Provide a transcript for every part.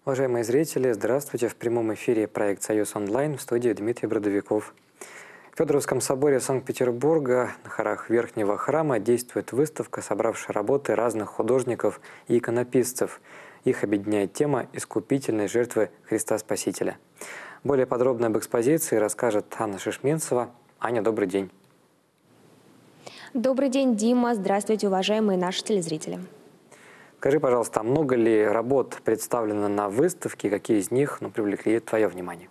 Уважаемые зрители, здравствуйте! В прямом эфире проект «Союз онлайн», в студии Дмитрий Бродовиков. В Федоровском соборе Санкт-Петербурга на хорах Верхнего храма действует выставка, собравшая работы разных художников и иконописцев. Их объединяет тема искупительной жертвы Христа Спасителя. Более подробно об экспозиции расскажет Анна Шишменцева. Аня, добрый день! Добрый день, Дима. Здравствуйте, уважаемые наши телезрители. Скажи, пожалуйста, много ли работ представлено на выставке, какие из них привлекли твое внимание?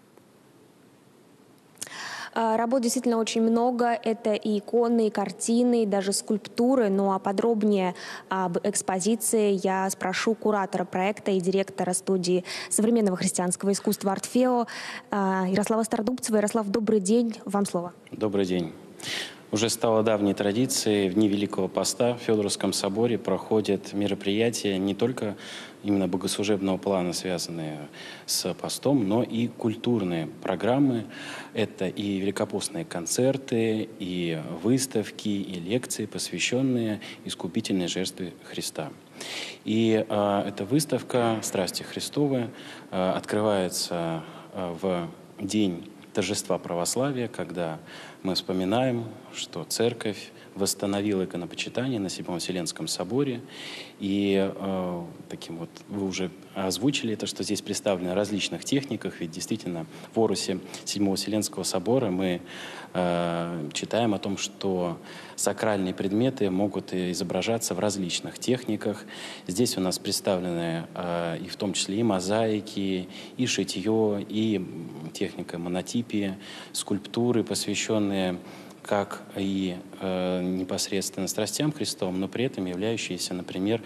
Работ действительно очень много. Это и иконы, и картины, и даже скульптуры. Ну а подробнее об экспозиции я спрошу куратора проекта и директора студии современного христианского искусства «Артфео» Ярослава Стардубцева. Ярослав, добрый день. Вам слово. Добрый день. Уже стало давней традицией, в дни Великого Поста в Федоровском соборе проходят мероприятия не только именно богослужебного плана, связанные с постом, но и культурные программы. Это и великопостные концерты, и выставки, и лекции, посвященные искупительной жертве Христа. И эта выставка «Страсти Христовы» открывается в день торжества православия, когда мы вспоминаем, что Церковь восстановила иконопочитание на Седьмом Вселенском соборе. И таким вот вы уже озвучили это, что здесь представлены в различных техниках, ведь действительно в орусе Седьмого Вселенского собора мы читаем о том, что сакральные предметы могут изображаться в различных техниках. Здесь у нас представлены и в том числе и мозаики, и шитье, и техника монотипии, скульптуры, посвященные как и непосредственно страстям Христовым, но при этом являющиеся, например,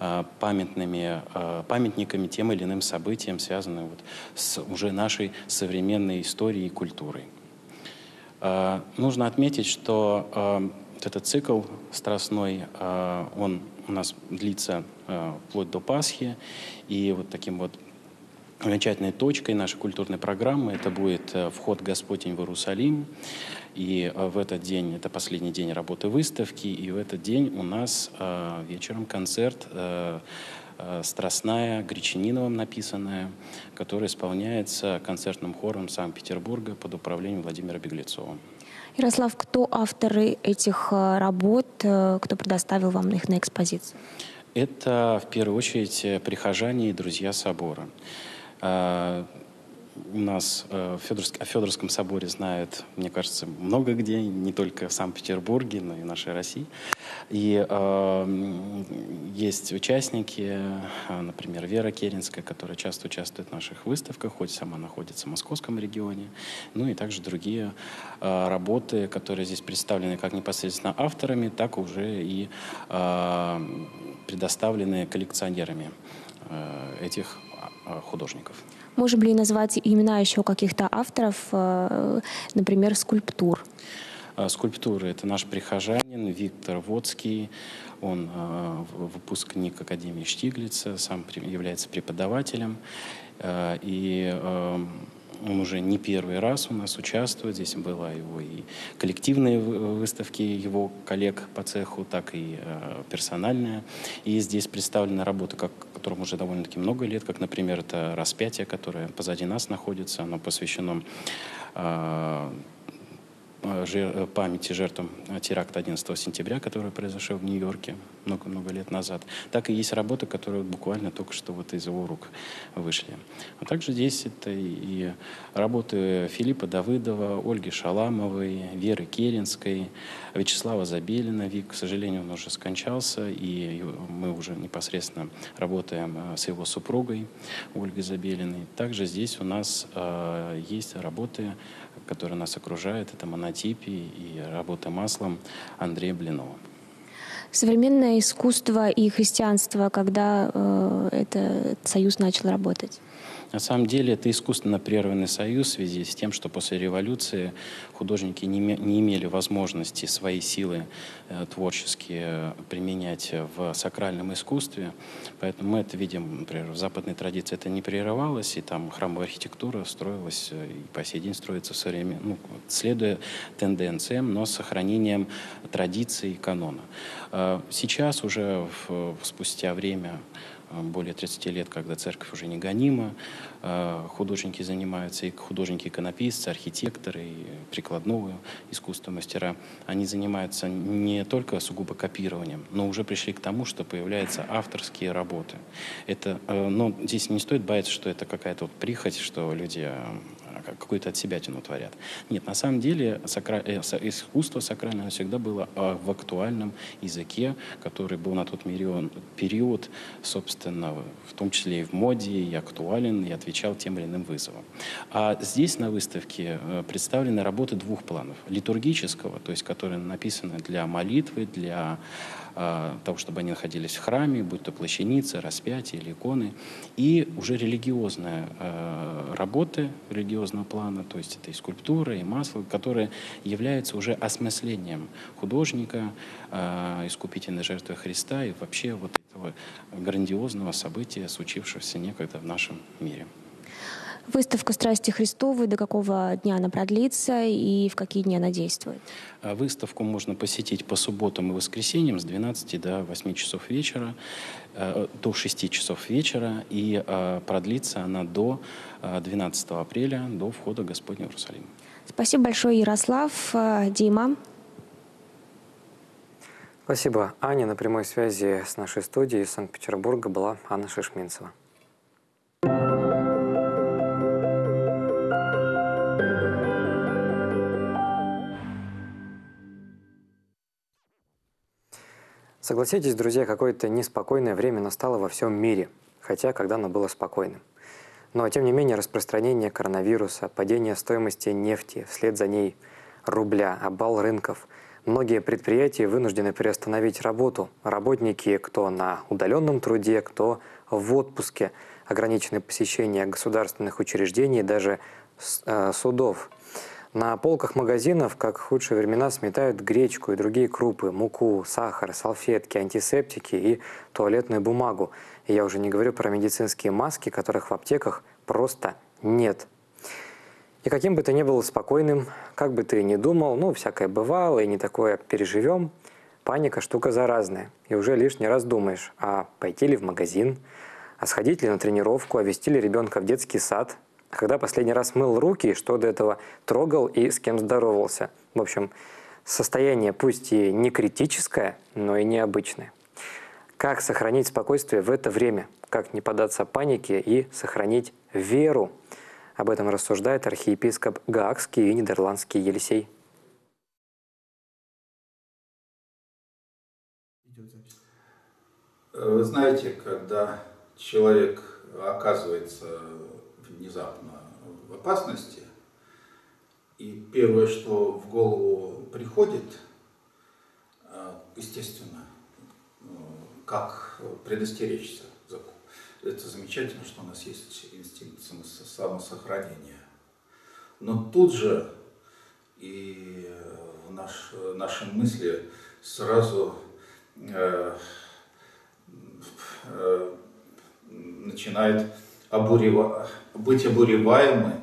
памятниками тем или иным событиям, связанным с уже нашей современной историей и культурой. Нужно отметить, что этот цикл страстной, он у нас длится вплоть до Пасхи, и вот таким вот окончательной точкой нашей культурной программы это будет вход Господень в Иерусалим. И в этот день, это последний день работы выставки, и в этот день у нас вечером концерт «Страстная», Гречаниновым написанная, которая исполняется концертным хором Санкт-Петербурга под управлением Владимира Беглецова. Ярослав, кто авторы этих работ, кто предоставил вам их на экспозицию? Это в первую очередь прихожане и друзья собора. У нас о Федоровском соборе знают, мне кажется, много где, не только в Санкт-Петербурге, но и в нашей России. И есть участники, например, Вера Керенская, которая часто участвует в наших выставках, хоть сама находится в московском регионе. Ну и также другие работы, которые здесь представлены как непосредственно авторами, так уже и предоставлены коллекционерами этих художников. Можем ли назвать имена еще каких-то авторов, например, скульптур? Скульптуры — это наш прихожанин Виктор Водский. Он выпускник Академии Штиглица, сам является преподавателем. И он уже не первый раз у нас участвует. Здесь была его и коллективные выставки его коллег по цеху, так и персональная. И здесь представлены работы, которым уже довольно-таки много лет, как, например, это «Распятие», которое позади нас находится. Оно посвящено памяти жертвам теракта 11 сентября, который произошел в Нью-Йорке много-много лет назад. Так и есть работы, которые буквально только что из его рук вышли. А также здесь это и работы Филиппа Давыдова, Ольги Шаламовой, Веры Керенской, Вячеслава Забелина. Вик, к сожалению, он уже скончался, и мы уже непосредственно работаем с его супругой Ольгой Забелиной. Также здесь у нас есть работы, которые нас окружают, это монотипии и работа маслом Андрея Блинова. Современное искусство и христианство, когда этот союз начал работать? На самом деле это искусственно прерванный союз в связи с тем, что после революции художники не имели возможности свои силы творческие применять в сакральном искусстве. Поэтому мы это видим, например, в западной традиции это не прерывалось, и там храмовая архитектура строилась и по сей день строится все время, следуя тенденциям, но с сохранением традиций и канона. Сейчас уже спустя время более 30 лет, когда церковь уже не гонима, художники занимаются, и художники-иконописцы, архитекторы, и прикладного искусства мастера, они занимаются не только сугубо копированием, но уже пришли к тому, что появляются авторские работы. Но здесь не стоит бояться, что это какая-то вот прихоть, что люди какую-то от себя творят. Нет, на самом деле искусство сакральное всегда было в актуальном языке, который был на тот период, собственно, в том числе и в моде, и актуален, и отвечал тем или иным вызовам. А здесь на выставке представлены работы двух планов. Литургического, то есть которые написаны для молитвы, для того, чтобы они находились в храме, будь то плащаницы, распятие или иконы, и уже религиозные работы религиозного плана, то есть это и скульптура, и масло, которые являются уже осмыслением художника, искупительной жертвы Христа и вообще вот этого грандиозного события, случившегося некогда в нашем мире. Выставка «Страсти Христовы», до какого дня она продлится и в какие дни она действует? Выставку можно посетить по субботам и воскресеньям с 12 до 8 часов вечера, до 6 часов вечера, и продлится она до 12 апреля, до входа Господня в Иерусалим. Спасибо большое, Ярослав. Дима. Спасибо, Аня. На прямой связи с нашей студией из Санкт-Петербурга была Анна Шишминцева. Согласитесь, друзья, какое-то неспокойное время настало во всем мире, хотя когда оно было спокойным. Но, тем не менее, распространение коронавируса, падение стоимости нефти, вслед за ней рубля, обвал рынков. Многие предприятия вынуждены приостановить работу. Работники кто на удаленном труде, кто в отпуске, ограничены посещение государственных учреждений, даже судов. На полках магазинов, как в худшие времена, сметают гречку и другие крупы, муку, сахар, салфетки, антисептики и туалетную бумагу. И я уже не говорю про медицинские маски, которых в аптеках просто нет. И каким бы ты ни был спокойным, как бы ты ни думал, всякое бывало, и не такое переживем, паника штука заразная. И уже лишний раз думаешь, а пойти ли в магазин, а сходить ли на тренировку, а везти ли ребенка в детский сад, а когда последний раз мыл руки, что до этого трогал и с кем здоровался. В общем, состояние пусть и не критическое, но и необычное. Как сохранить спокойствие в это время? Как не поддаться панике и сохранить веру? Об этом рассуждает архиепископ Гаагский и Нидерландский Елисей. Вы знаете, когда человек оказывается внезапно в опасности, и первое, что в голову приходит, естественно, как предостеречься. Это замечательно, что у нас есть инстинкт самосохранения. Но тут же и в наши мысли сразу начинает быть обуреваемы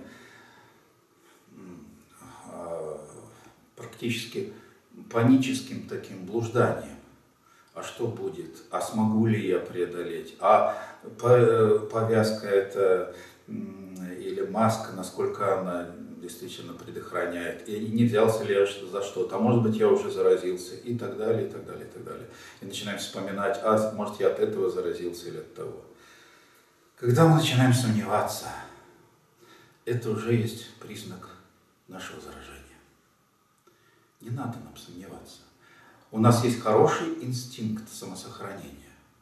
практически паническим таким блужданием. А что будет? А смогу ли я преодолеть? А повязка это или маска, насколько она действительно предохраняет? И не взялся ли я за что-то? А может быть, я уже заразился? И так далее, и так далее, и так далее. И начинаем вспоминать, может, я от этого заразился или от того. Когда мы начинаем сомневаться, это уже есть признак нашего заражения. Не надо нам сомневаться. У нас есть хороший инстинкт самосохранения.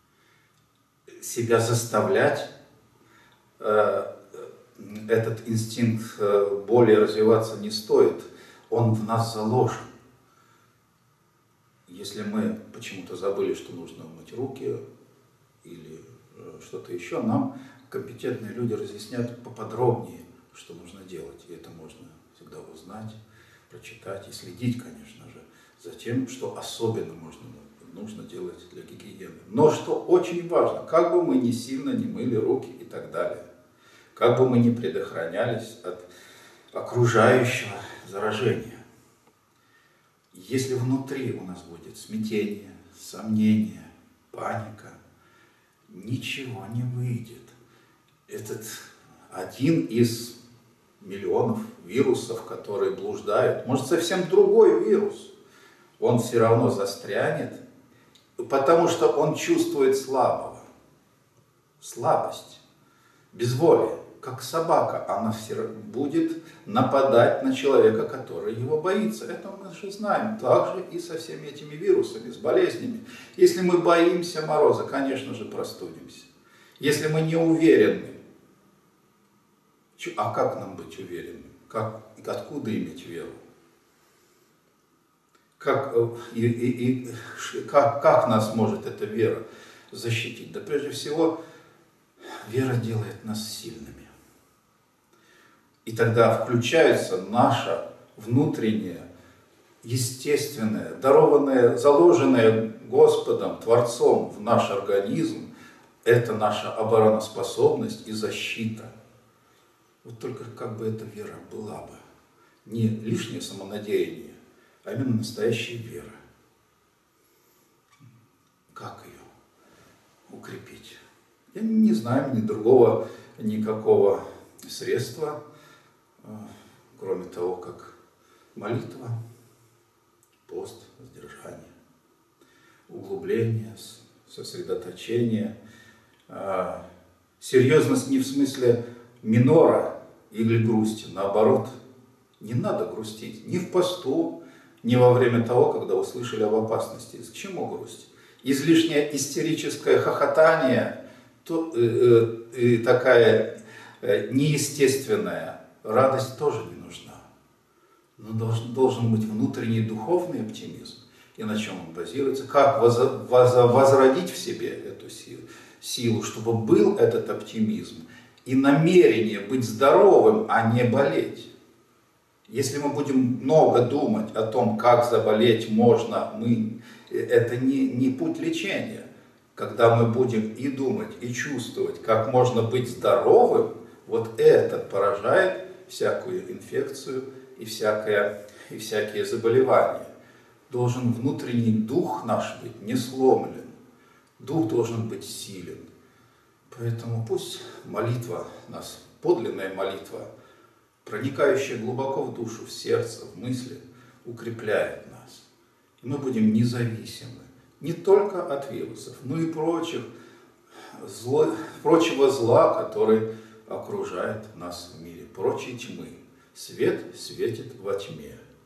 Себя заставлять этот инстинкт более развиваться не стоит. Он в нас заложен. Если мы почему-то забыли, что нужно мыть руки или что-то еще, нам компетентные люди разъяснят поподробнее, что нужно делать. И это можно всегда узнать, прочитать и следить, конечно же, за тем, что особенно нужно делать для гигиены. Но что очень важно, как бы мы ни сильно не мыли руки и так далее, как бы мы ни предохранялись от окружающего заражения, если внутри у нас будет смятение, сомнение, паника, ничего не выйдет. Этот один из миллионов вирусов, которые блуждают, может, совсем другой вирус, он все равно застрянет, потому что он чувствует слабого. Слабость, безволие. Как собака, она все будет нападать на человека, который его боится. Это мы же знаем. Так же и со всеми этими вирусами, с болезнями. Если мы боимся мороза, конечно же, простудимся. Если мы не уверены, а как нам быть уверенными? Откуда иметь веру? Как нас может эта вера защитить? Да прежде всего, вера делает нас сильными. И тогда включается наша внутренняя, естественная, дарованная, заложенная Господом, Творцом в наш организм, это наша обороноспособность и защита. Вот только как бы эта вера была бы. Не лишнее самонадеяние, а именно настоящая вера. Как ее укрепить? Я не знаю ни другого никакого средства, кроме того, как молитва, пост, воздержание, углубление, сосредоточение. Серьезность не в смысле минора или грусти, наоборот, не надо грустить ни в посту, ни во время того, когда услышали об опасности. К чему грусть? Излишнее истерическое хохотание, такая неестественная радость тоже не нужна. Но должен быть внутренний духовный оптимизм. И на чем он базируется? Как возродить в себе эту силу, чтобы был этот оптимизм и намерение быть здоровым, а не болеть. Если мы будем много думать о том, как заболеть можно, это не путь лечения. Когда мы будем и думать, и чувствовать, как можно быть здоровым, вот это поражает всякую инфекцию и всякие заболевания. Должен внутренний дух наш быть не сломлен. Дух должен быть силен. Поэтому пусть молитва нас, подлинная молитва, проникающая глубоко в душу, в сердце, в мысли, укрепляет нас. И мы будем независимы не только от вирусов, но и прочего зла, который окружает нас в мире, прочей тьмы. Свет светит во тьме.